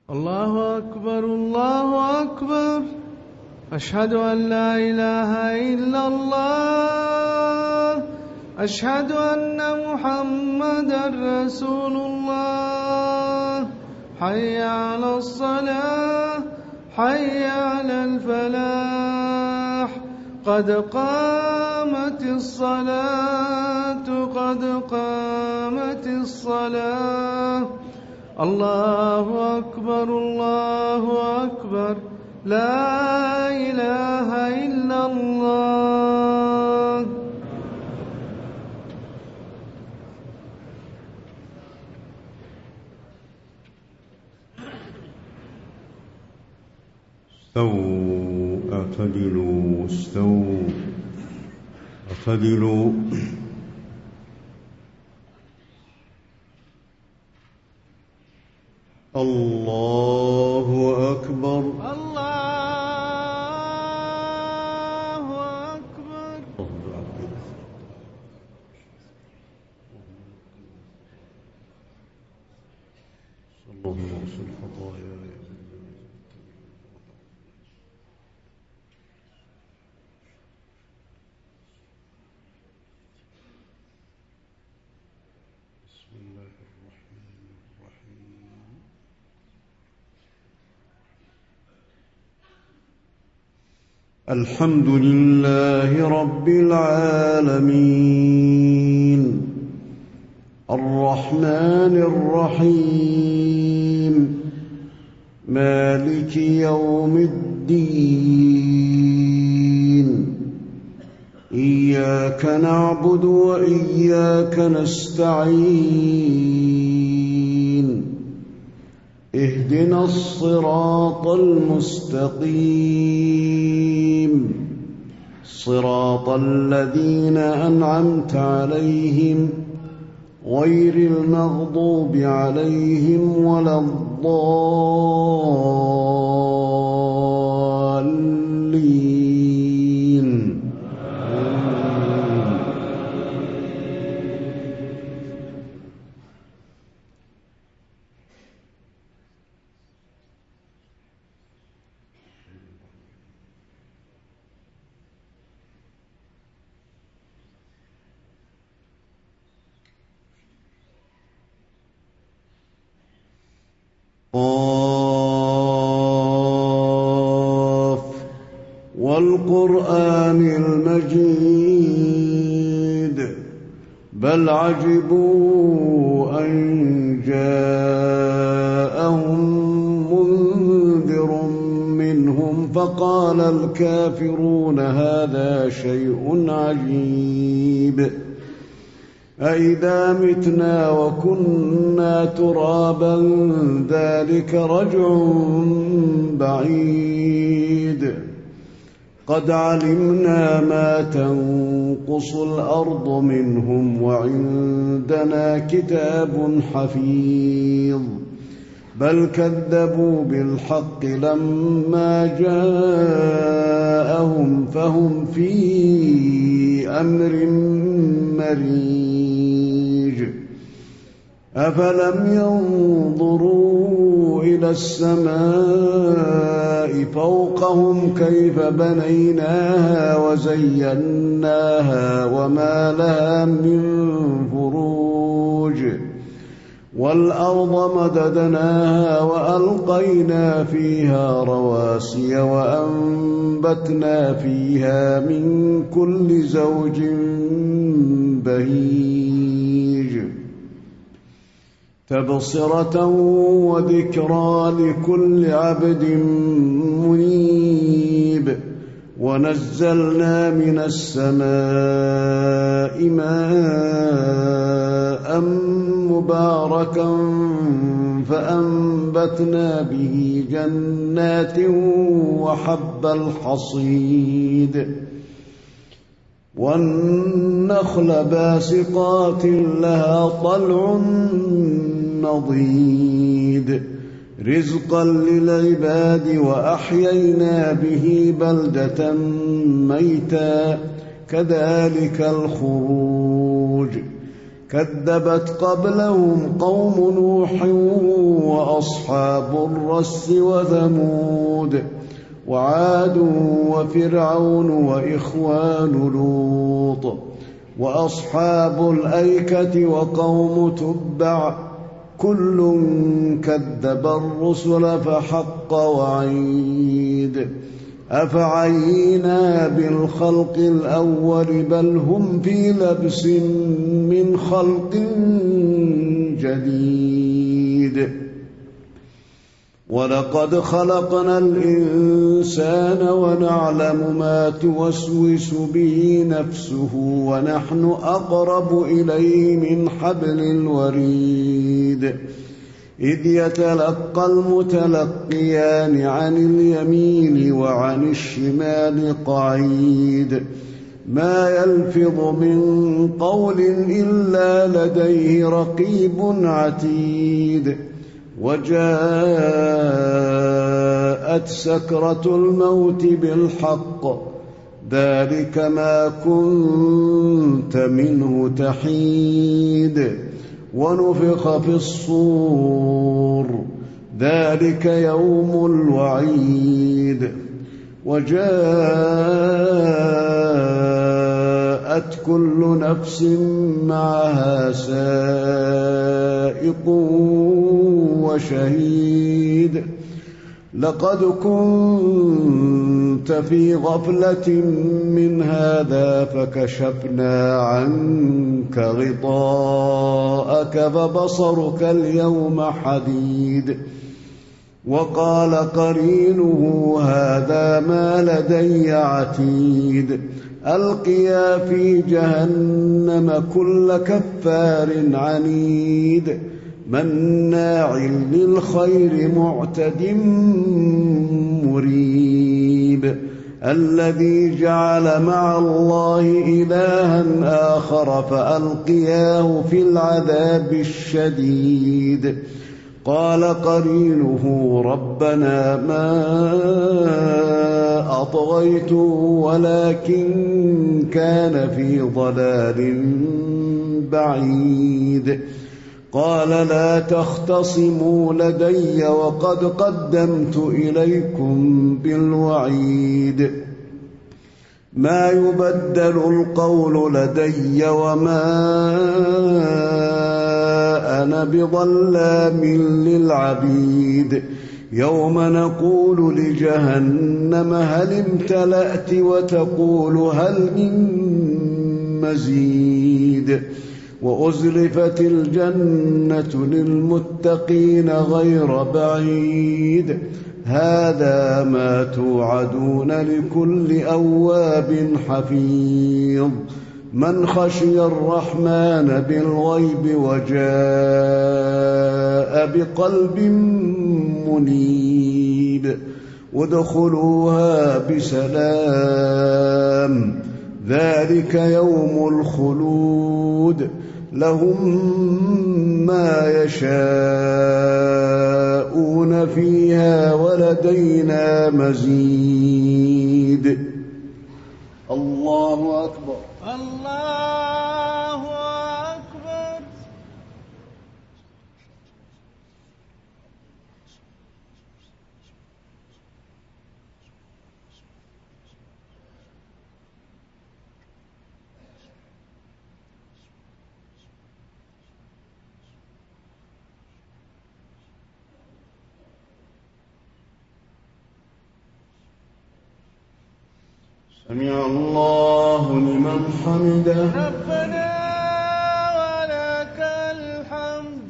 الله أكبر الله أكبر. أشهد أن لا إله إلا الله. أشهد أن محمدا رسول الله. حي على الصلاة حي على الفلاح. قد قامت الصلاة قد قامت الصلاة. الله أكبر الله أكبر. لا إله إلا الله. استووا اعتدلوا استووا اعتدلوا. الله أكبر الله أكبر. اللهم اغفر خطاياي. بسم الله الرحمن الرحيم. الحمد لله رب العالمين الرحمن الرحيم مالك يوم الدين. إياك نعبد وإياك نستعين. اهدنا الصراط المستقيم صراط الذين أنعمت عليهم غير المغضوب عليهم ولا الضالين. قاف والقرآن المجيد بل عجبوا أن جاءهم منذر منهم فقال الكافرون هذا شيء عجيب. أإذا متنا وكنا ترابا ذلك رجع بعيد. قد علمنا ما تنقص الأرض منهم وعندنا كتاب حفيظ. بل كذبوا بالحق لما جاءهم فهم في أمر مريج. أفلم ينظروا إلى السماء فوقهم كيف بنيناها وزيناها وما لها من فروج. والأرض مددناها وألقينا فيها رواسي وأنبتنا فيها من كل زوج بهيج. تبصرة وذكرى لكل عبد منيب. ونزلنا من السماء ماء مباركا فأنبتنا به جنات وحب الحصيد. والنخل باسقات لها طلع نضيد رزقا للعباد. وأحيينا به بلدة ميتا كذلك الخروج. كذبت قبلهم قوم نوح وأصحاب الرس وثمود وعاد وفرعون وإخوان لوط وأصحاب الأيكة وقوم تبع كل كذب الرسل فحق وعيد أفعينا بالخلق الأول بل هم في لبس من خلق جديد ولقد خلقنا الإنسان ونعلم ما توسوس به نفسه ونحن أقرب إليه من حبل الوريد إذ يتلقى المتلقيان عن اليمين وعن الشمال قعيد ما يلفظ من قول إلا لديه رقيب عتيد وجاءت سكرة الموت بالحق ذلك ما كنت منه تحيد ونفخ في الصور ذلك يوم الوعيد وجاءت كل نفس معها سائق وشهيد لقد كنت في غفلة من هذا فكشفنا عنك غطاءك فبصرك اليوم حديد وقال قرينه هذا ما لدي عتيد ألقيا في جهنم كل كفار عنيد مناع للخير معتد مريب الذي جعل مع الله إلها آخر فألقياه في العذاب الشديد قال قرينه ربنا ما أطغيته ولكن كان في ضلال بعيد قال لا تختصموا لدي وقد قدمت إليكم بالوعيد ما يبدل القول لدي وما أنا بظلام للعبيد يوم نقول لجهنم هل امتلأت وتقول هل من مزيد وأزلفت الجنة للمتقين غير بعيد هذا ما توعدون لكل أواب حفيظ من خشي الرحمن بالغيب وجاء بقلب منيب ادخلوها بسلام ذلك يوم الخلود لهم ما يشاءون فيها ولدينا مزيد الله أكبر الله أكبر سمع الله لمن حمده ربنا ولك الحمد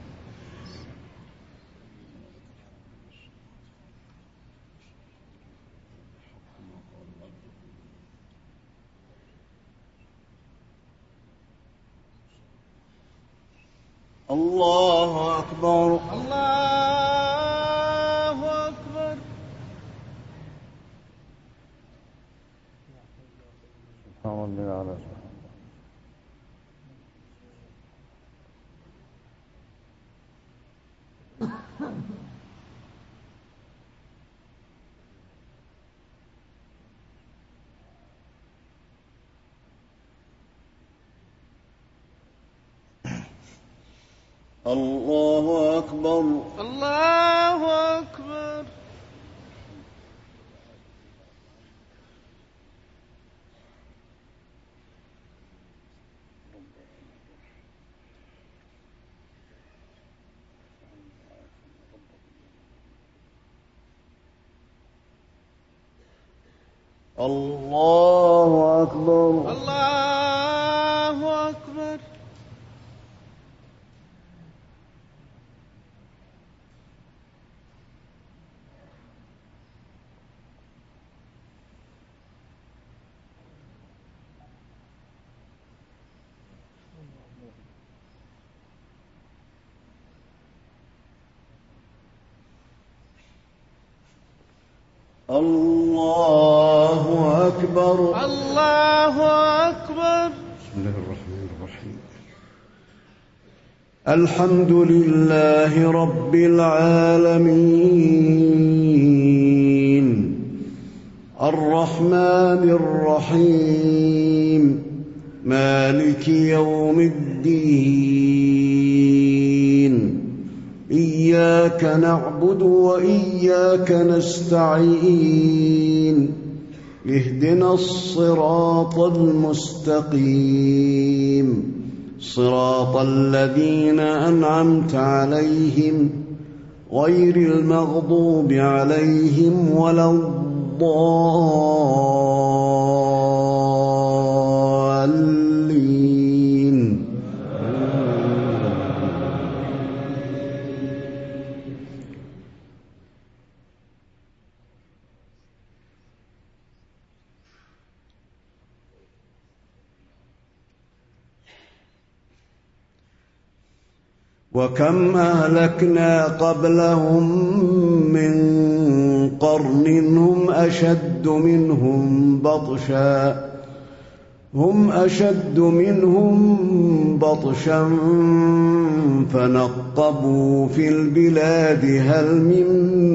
الله أكبر الله أكبر سبحان الله على الله أكبر. الله أكبر. الله أكبر. الله أكبر. الله أكبر. الله أكبر. بسم الله الرحمن الرحيم. الحمد لله رب العالمين الرحمن الرحيم مالك يوم الدين إياك نعبد وإياك نستعين اهدنا الصراط المستقيم صراط الذين أنعمت عليهم غير المغضوب عليهم ولا الضالين. وكم أهلكنا قبلهم من قرن هم أشد منهم بطشا فنقبوا في البلاد هل من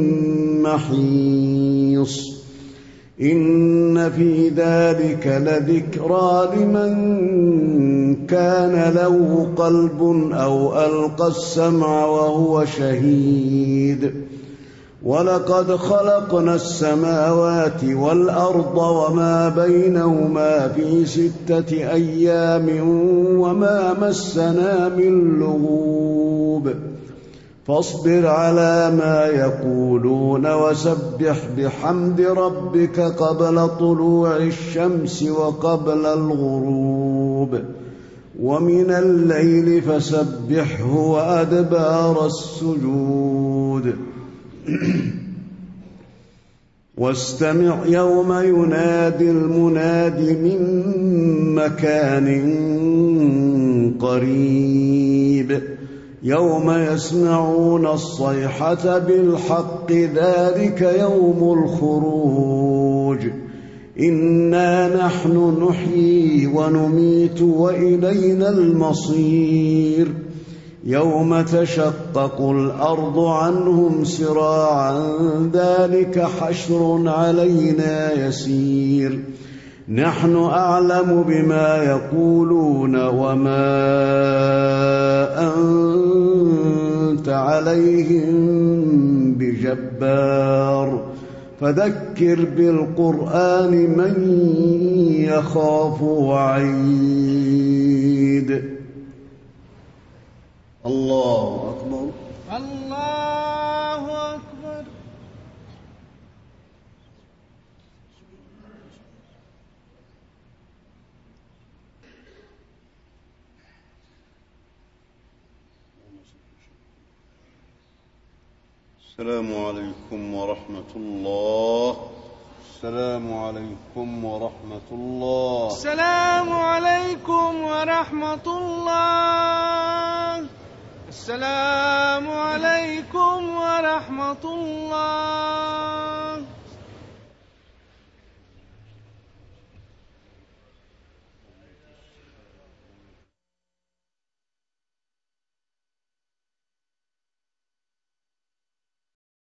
محيص إن في ذلك لذكرى لمن كان له قلب أو ألقى السمع وهو شهيد. ولقد خلقنا السماوات والأرض وما بينهما في 6 أيام وما مسنا من لغوب فاصبر على ما يقولون وسبح بحمد ربك قبل طلوع الشمس وقبل الغروب ومن الليل فسبحه وأدبار السجود واستمع يوم ينادي المناد من مكان قريب يوم يسمعون الصيحة بالحق ذلك يوم الخروج إنا نحن نحيي ونميت وإلينا المصير يوم تشقق الأرض عنهم سراعا ذلك حشر علينا يسير نحن أعلم بما يقولون وما أنت عليهم بجبار فذكر بالقرآن من يخاف وعيد. الله أكبر. الله أكبر. السلام عليكم ورحمة الله. السلام عليكم ورحمة الله. السلام عليكم ورحمة الله. السلام عليكم ورحمة الله.